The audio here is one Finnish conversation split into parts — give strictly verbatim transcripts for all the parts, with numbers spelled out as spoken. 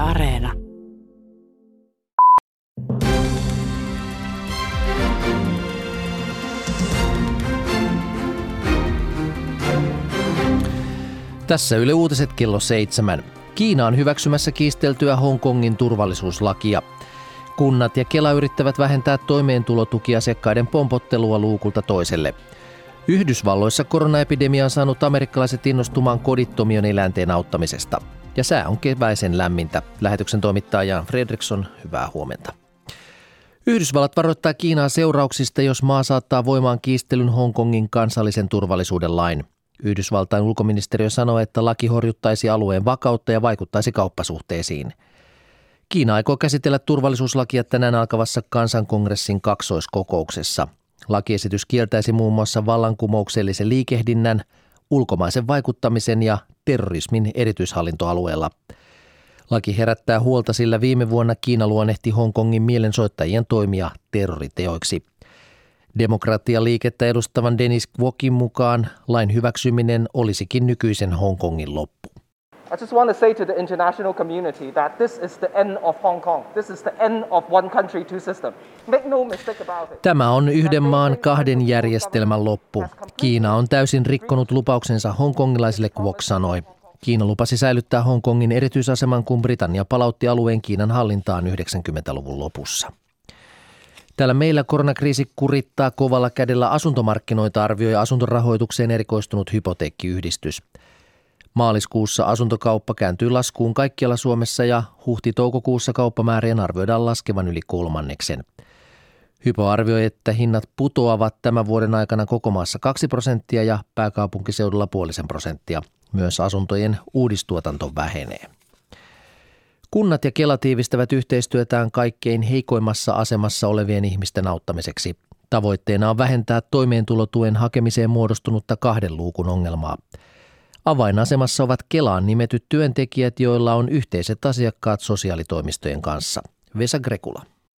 Areena. Tässä Yle Uutiset kello seitsemän. Kiina on hyväksymässä kiisteltyä Hongkongin turvallisuuslakia. Kunnat ja Kela yrittävät vähentää toimeentulotukiasiakkaiden pompottelua luukulta toiselle. Yhdysvalloissa koronaepidemia on saanut amerikkalaiset innostumaan kodittomien eläinten auttamisesta. Ja sää on keväisen lämmintä. Lähetyksen toimittaja Jan Fredriksson, hyvää huomenta. Yhdysvallat varoittaa Kiinaa seurauksista, jos maa saattaa voimaan kiistelyn Hongkongin kansallisen turvallisuuden lain. Yhdysvaltain ulkoministeriö sanoo, että laki horjuttaisi alueen vakautta ja vaikuttaisi kauppasuhteisiin. Kiina aikoo käsitellä turvallisuuslakia tänään alkavassa kansankongressin kaksoiskokouksessa. Lakiesitys kieltäisi muun muassa vallankumouksellisen liikehdinnän, ulkomaisen vaikuttamisen ja terrorismin erityishallintoalueella. Laki herättää huolta, sillä viime vuonna Kiina luonnehti Hongkongin mielensoittajien toimia terroriteoiksi. Demokratialiikettä edustavan Dennis Kwokin mukaan lain hyväksyminen olisikin nykyisen Hongkongin loppu. I just want to say to the international community that this is the end of Hong Kong. This is the end of one country, two system. Make no mistake about it. Tämä on yhden maan kahden järjestelmän loppu. Kiina on täysin rikkonut lupauksensa hongkongilaisille, Kwok sanoi. Kiina lupasi säilyttää Hongkongin erityisaseman, kun Britannia palautti alueen Kiinan hallintaan yhdeksänkymmentäluvun lopussa. Täällä meillä koronakriisi kurittaa kovalla kädellä asuntomarkkinoita, arvioi asuntorahoitukseen erikoistunut hypoteekkiyhdistys. Maaliskuussa asuntokauppa kääntyy laskuun kaikkialla Suomessa ja huhti-toukokuussa kauppamäärien arvioidaan laskevan yli kolmanneksen. Hypo arvioi, että hinnat putoavat tämän vuoden aikana koko maassa kaksi prosenttia ja pääkaupunkiseudulla puolisen prosenttia. Myös asuntojen uudistuotanto vähenee. Kunnat ja Kela tiivistävät yhteistyötään kaikkein heikoimmassa asemassa olevien ihmisten auttamiseksi. Tavoitteena on vähentää toimeentulotuen hakemiseen muodostunutta kahden luukun ongelmaa. Avainasemassa ovat Kelaan nimetyt työntekijät, joilla on yhteiset asiakkaat sosiaalitoimistojen kanssa. Vesa Grekula.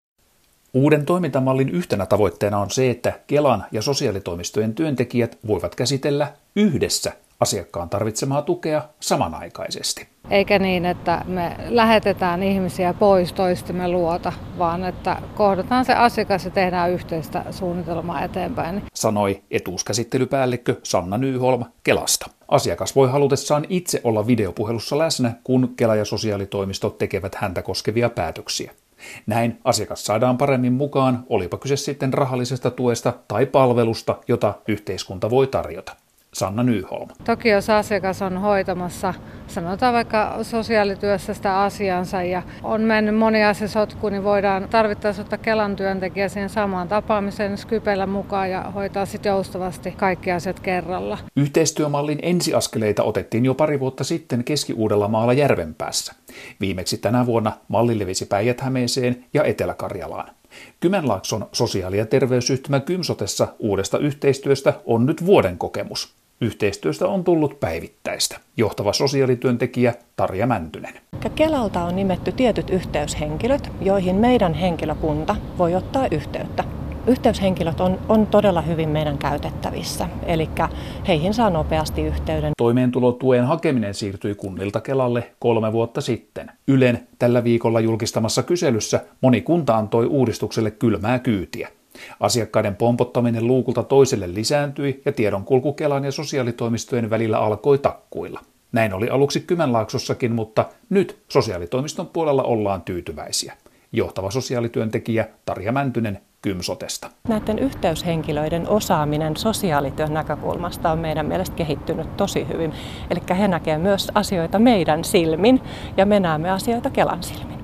Uuden toimintamallin yhtenä tavoitteena on se, että Kelan ja sosiaalitoimistojen työntekijät voivat käsitellä yhdessä asiakkaan tarvitsemaa tukea samanaikaisesti. Eikä niin, että me lähetetään ihmisiä pois toistemme luota, vaan että kohdataan se asiakas ja tehdään yhteistä suunnitelmaa eteenpäin. Sanoi etuuskäsittelypäällikkö Sanna Nyholm Kelasta. Asiakas voi halutessaan itse olla videopuhelussa läsnä, kun Kela ja sosiaalitoimistot tekevät häntä koskevia päätöksiä. Näin asiakas saadaan paremmin mukaan, olipa kyse sitten rahallisesta tuesta tai palvelusta, jota yhteiskunta voi tarjota. Sanna Nyholm. Toki jos asiakas on hoitamassa, sanotaan vaikka sosiaalityössä sitä asiansa ja on mennyt moni asia sotkuun, niin voidaan tarvittaessa ottaa Kelan työntekijä siihen samaan tapaamiseen, Skypellä mukaan ja hoitaa sitten joustavasti kaikki asiat kerralla. Yhteistyömallin ensiaskeleita otettiin jo pari vuotta sitten Keski-Uudellamaalla Järvenpäässä. Viimeksi tänä vuonna malli levisi Päijät-Hämeeseen ja Etelä-Karjalaan. Kymenlaakson sosiaali- ja terveysyhtymä Kymsotessa uudesta yhteistyöstä on nyt vuoden kokemus. Yhteistyöstä on tullut päivittäistä. Johtava sosiaalityöntekijä Tarja Mäntynen. Kelalta on nimetty tietyt yhteyshenkilöt, joihin meidän henkilökunta voi ottaa yhteyttä. Yhteyshenkilöt on, on todella hyvin meidän käytettävissä, eli heihin saa nopeasti yhteyden. Toimeentulotuen hakeminen siirtyi kunnilta Kelalle kolme vuotta sitten. Ylen tällä viikolla julkistamassa kyselyssä moni kunta antoi uudistukselle kylmää kyytiä. Asiakkaiden pompottaminen luukulta toiselle lisääntyi ja tiedonkulku Kelan ja sosiaalitoimistojen välillä alkoi takkuilla. Näin oli aluksi Kymenlaaksossakin, mutta nyt sosiaalitoimiston puolella ollaan tyytyväisiä. Johtava sosiaalityöntekijä Tarja Mäntynen Kymsotesta. Näiden yhteyshenkilöiden osaaminen sosiaalityön näkökulmasta on meidän mielestä kehittynyt tosi hyvin. Eli he näkevät myös asioita meidän silmin ja me näemme asioita Kelan silmin.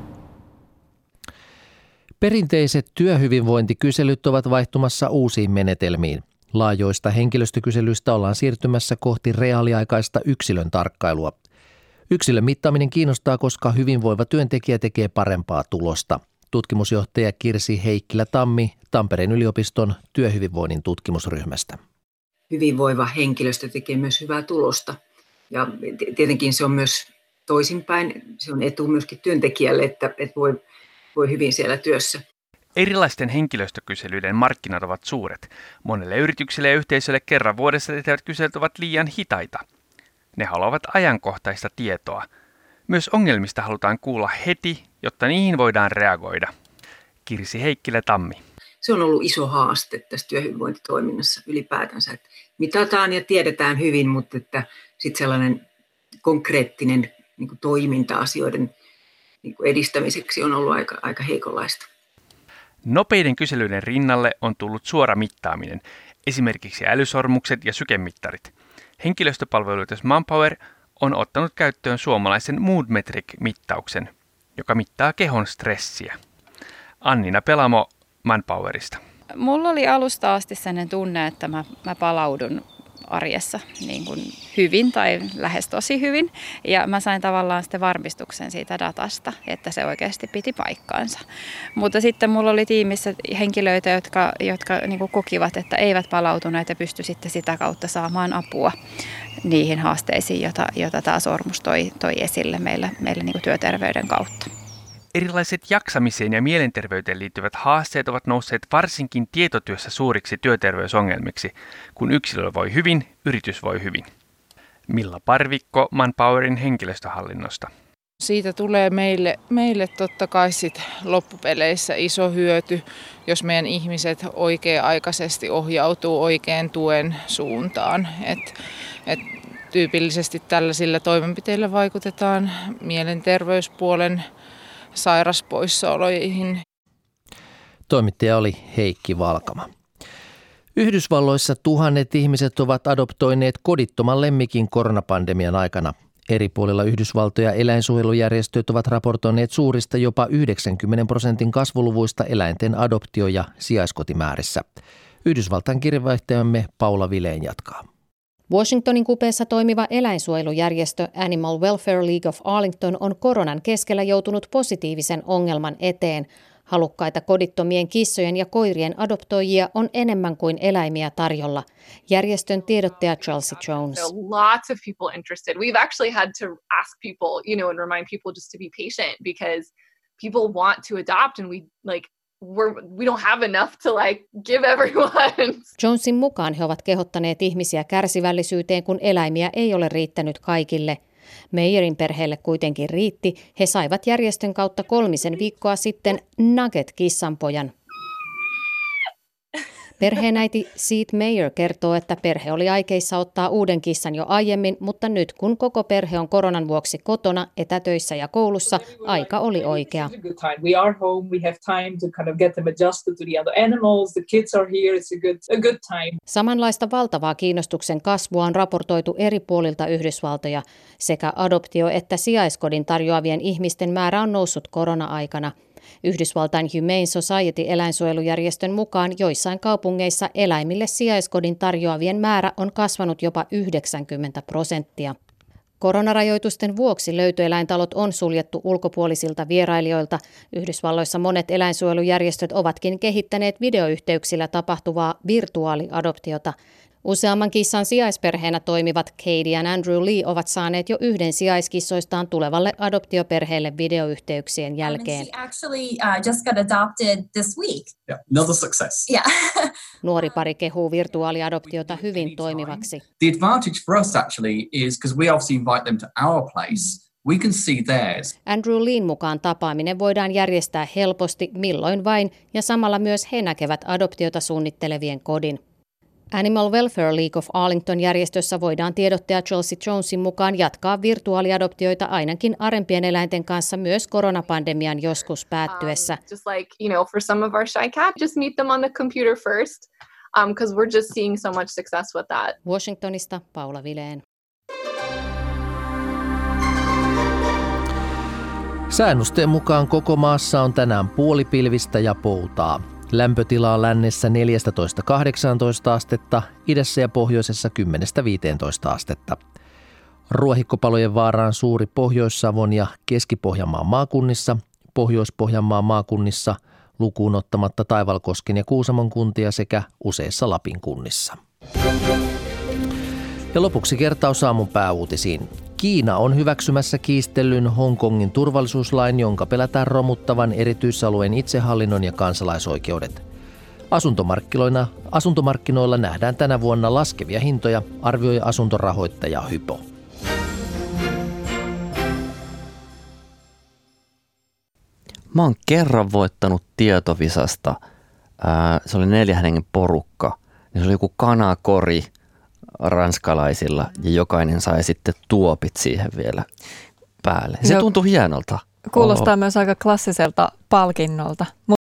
Perinteiset työhyvinvointikyselyt ovat vaihtumassa uusiin menetelmiin. Laajoista henkilöstökyselyistä ollaan siirtymässä kohti reaaliaikaista yksilön tarkkailua. Yksilön mittaaminen kiinnostaa, koska hyvinvoiva työntekijä tekee parempaa tulosta. Tutkimusjohtaja Kirsi Heikkilä-Tammi Tampereen yliopiston työhyvinvoinnin tutkimusryhmästä. Hyvinvoiva henkilöstö tekee myös hyvää tulosta ja tietenkin se on myös toisinpäin. Se on etu myöskin työntekijälle, että, että voi, voi hyvin siellä työssä. Erilaisten henkilöstökyselyiden markkinat ovat suuret. Monelle yritykselle ja yhteisölle kerran vuodessa tehtävät kyselyt ovat liian hitaita. Ne haluavat ajankohtaista tietoa. Myös ongelmista halutaan kuulla heti, jotta niihin voidaan reagoida. Kirsi Heikkilä-Tammi. Se on ollut iso haaste tässä työhyvinvointitoiminnassa ylipäätänsä, että mitataan ja tiedetään hyvin, mutta että sitten sellainen konkreettinen niin kuin toiminta asioiden niin kuin edistämiseksi on ollut aika, aika heikonlaista. Nopeiden kyselyiden rinnalle on tullut suora mittaaminen, esimerkiksi älysormukset ja sykemittarit. Henkilöstöpalveluyritys Manpower on ottanut käyttöön suomalaisen Moodmetric-mittauksen, joka mittaa kehon stressiä. Annina Pelamo Manpowerista. Mulla oli alusta asti sellainen tunne, että mä, mä palaudun arjessa niin kuin hyvin tai lähes tosi hyvin. Ja mä sain tavallaan sitten varmistuksen siitä datasta, että se oikeasti piti paikkaansa. Mutta sitten mulla oli tiimissä henkilöitä, jotka, jotka niin kuin kokivat, että eivät palautuneet ja pysty sitten sitä kautta saamaan apua niihin haasteisiin, joita, joita tämä sormus toi, toi esille meille, meille niin kuin työterveyden kautta. Erilaiset jaksamiseen ja mielenterveyteen liittyvät haasteet ovat nousseet varsinkin tietotyössä suuriksi työterveysongelmiksi. Kun yksilö voi hyvin, yritys voi hyvin. Milla Parvikko Manpowerin henkilöstöhallinnosta. Siitä tulee meille, meille totta kai sit loppupeleissä iso hyöty, jos meidän ihmiset oikea-aikaisesti ohjautuu oikean tuen suuntaan. Et, et tyypillisesti tällaisilla toimenpiteillä vaikutetaan mielenterveyspuolen sairaspoissaoloihin. Toimittaja oli Heikki Valkama. Yhdysvalloissa tuhannet ihmiset ovat adoptoineet kodittoman lemmikin koronapandemian aikana. Eri puolilla Yhdysvaltoja eläinsuojelujärjestöt ovat raportoineet suurista jopa yhdeksänkymmentä prosentin kasvuluvuista eläinten adoptio- ja sijaiskotimäärissä. Yhdysvaltain kirjeenvaihtajamme Paula Vileen jatkaa. Washingtonin kupeessa toimiva eläinsuojelujärjestö Animal Welfare League of Arlington on koronan keskellä joutunut positiivisen ongelman eteen. Halukkaita kodittomien kissojen ja koirien adoptoijia on enemmän kuin eläimiä tarjolla. Järjestön tiedottaja Chelsea Jones. Lots of people interested. We've actually had to ask people, you know, and remind people just to be patient because people want to adopt and we like We're, we don't have enough to like give everyone. Jonesin mukaan he ovat kehottaneet ihmisiä kärsivällisyyteen, kun eläimiä ei ole riittänyt kaikille. Meyerin perheelle kuitenkin riitti. He saivat järjestön kautta kolmisen viikkoa sitten Nugget-kissanpojan. Perheenäiti Seat Meyer kertoo, että perhe oli aikeissa ottaa uuden kissan jo aiemmin, mutta nyt kun koko perhe on koronan vuoksi kotona, etätöissä ja koulussa, aika oli oikea. Samanlaista valtavaa kiinnostuksen kasvua on raportoitu eri puolilta Yhdysvaltoja. Sekä adoptio- että sijaiskodin tarjoavien ihmisten määrä on noussut korona-aikana. Yhdysvaltain Humane Society-eläinsuojelujärjestön mukaan joissain kaupungeissa eläimille sijaiskodin tarjoavien määrä on kasvanut jopa yhdeksänkymmentä prosenttia. Koronarajoitusten vuoksi löytöeläintalot on suljettu ulkopuolisilta vierailijoilta. Yhdysvalloissa monet eläinsuojelujärjestöt ovatkin kehittäneet videoyhteyksillä tapahtuvaa virtuaaliadoptiota. Useamman kissan sijaisperheenä toimivat Katie ja Andrew Lee ovat saaneet jo yhden sijaiskissoistaan tulevalle adoptioperheelle videoyhteyksien jälkeen. Nuori pari kehuu virtuaaliadoptiota hyvin toimivaksi. The advantage for us actually is because we obviously invite them to our place. We can see theirs. Andrew Leen mukaan tapaaminen voidaan järjestää helposti milloin vain ja samalla myös he näkevät adoptiota suunnittelevien kodin. Animal Welfare League of Arlington-järjestössä voidaan tiedottaja Chelsea Jonesin mukaan jatkaa virtuaaliadoptioita ainakin arempien eläinten kanssa myös koronapandemian joskus päättyessä. Um, just like, you know, for some of our shy cats, just meet them on the computer first, um, because we're just seeing so much success with that. Washingtonista Paula Vileen. Säännösten mukaan koko maassa on tänään puolipilvistä ja poutaa. Lämpötila on lännessä neljätoista kahdeksantoista astetta, idässä ja pohjoisessa kymmenestä viiteentoista astetta. Ruohikkopalojen vaara on suuri Pohjois-Savon ja Keski-Pohjanmaan maakunnissa, Pohjois-Pohjanmaan maakunnissa, lukuun ottamatta Taivalkosken ja Kuusamon kuntia sekä useissa Lapin kunnissa. Ja lopuksi kertaus aamun pääuutisiin. Kiina on hyväksymässä kiistellyn Hongkongin turvallisuuslain, jonka pelätään romuttavan erityisalueen itsehallinnon ja kansalaisoikeudet. Asuntomarkkinoilla, asuntomarkkinoilla nähdään tänä vuonna laskevia hintoja, arvioi asuntorahoittaja Hypo. Mä oon kerran voittanut tietovisasta, ää, se oli neljän hengen porukka, ja se oli joku kanakori ranskalaisilla, ja jokainen sai sitten tuopit siihen vielä päälle. Se tuntui hienolta. Kuulostaa Oho. myös aika klassiselta palkinnolta.